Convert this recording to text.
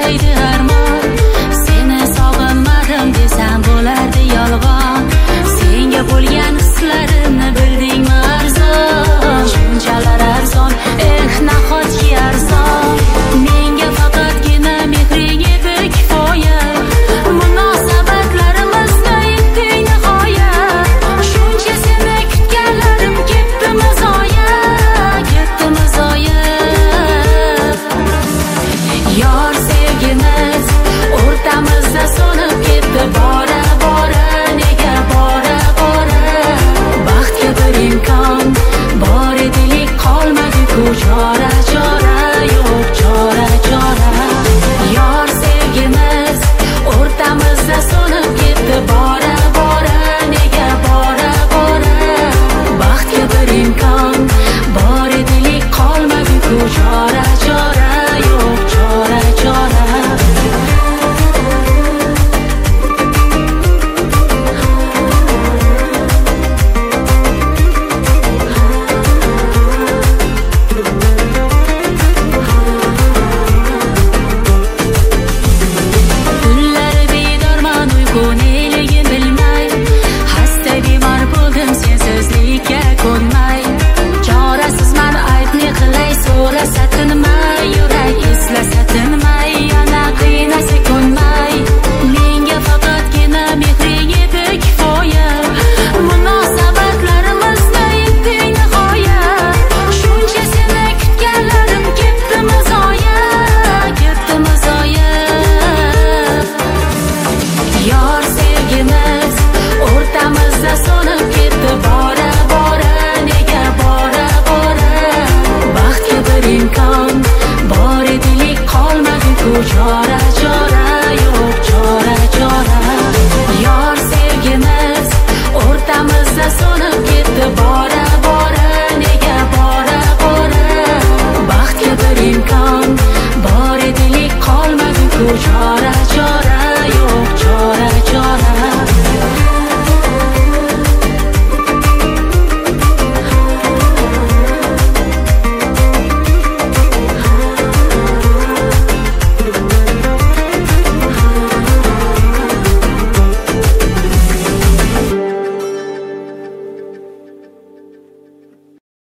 boshlaydi armon. Seni sog'inmadim desam bo'lardi yolg'on. Senga bo'lgan hislarimni bildingmi arzon? Shunchalar arzon, nahotki arzon. Menga faqatgina mehring edi kifoya. Munosabatlarimizda yetdik nihoya. Shuncha seni kutganlarim ketdimi zoya, ketdimi zoya. Yor sevgimiz o'rtamizda so'nib ketdi bora bora. Nega bora bora? Baxtga bir imkon bor edilik qolmadi-ku chora chora, yo'q chora chora. Yor sevgimiz o'rtamizda so'nib ketdi bora bora. Nega bora bora? Baxtga bir imkon bor edilik qolmadi-ku chora chora, yo'q chora chora. Tunlari bedorman, uyqu neligin bilmay, xasta bemor bo'ldim sensizlikka ko'nmay. Chorasizman, ayt ne qilay, so'rasa tinmay.